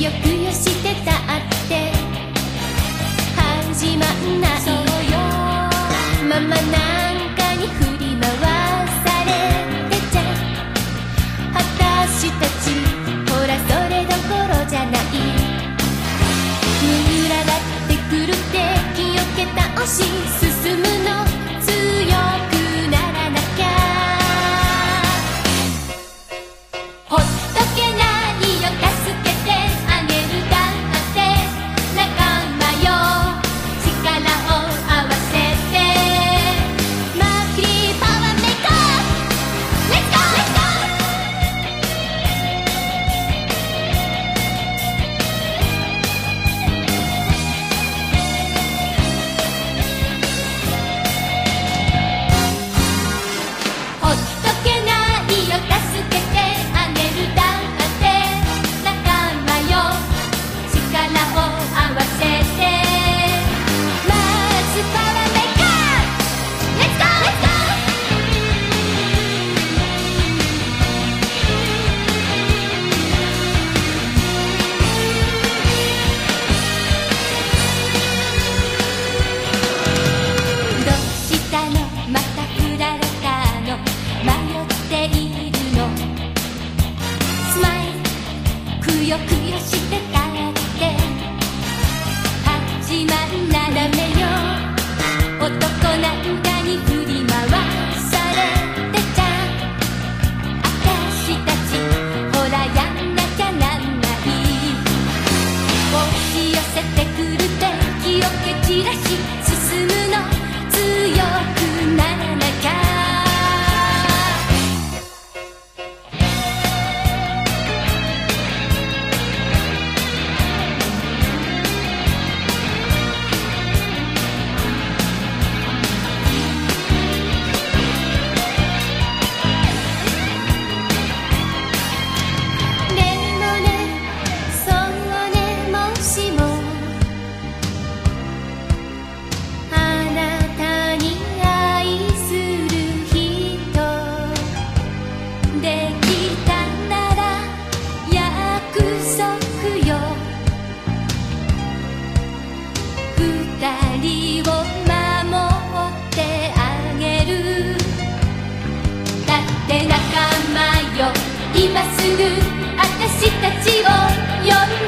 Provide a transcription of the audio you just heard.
よくよしてたって始まんない。そうよ、ママなんかに振り回されてちゃ私たちほらそれどころじゃない。群がってくる敵よけ倒し進むの強くならなきゃ。ほっとけないよ助けてあげるだって仲間よ力を合わせてマーキーパワーメーカーレッツゴーレッツゴー。ほっとけないよ助けてあげるだって仲間よ力を合わせてマーズパワーメーカーレッツゴーレッツゴー。どうしたのまた振られたの迷っているのスマイルくよくよしてたって始まんなダメよ。男なんかに振り回されてちゃ私たちほらやんなきゃなんない。押し寄せてくる敵を蹴散らし進むの強くならなきゃ。でもねそうねもしもあなたに愛する人できたなら約束よ二人を守ってあげる。だって仲間よ今すぐ私たちを呼んで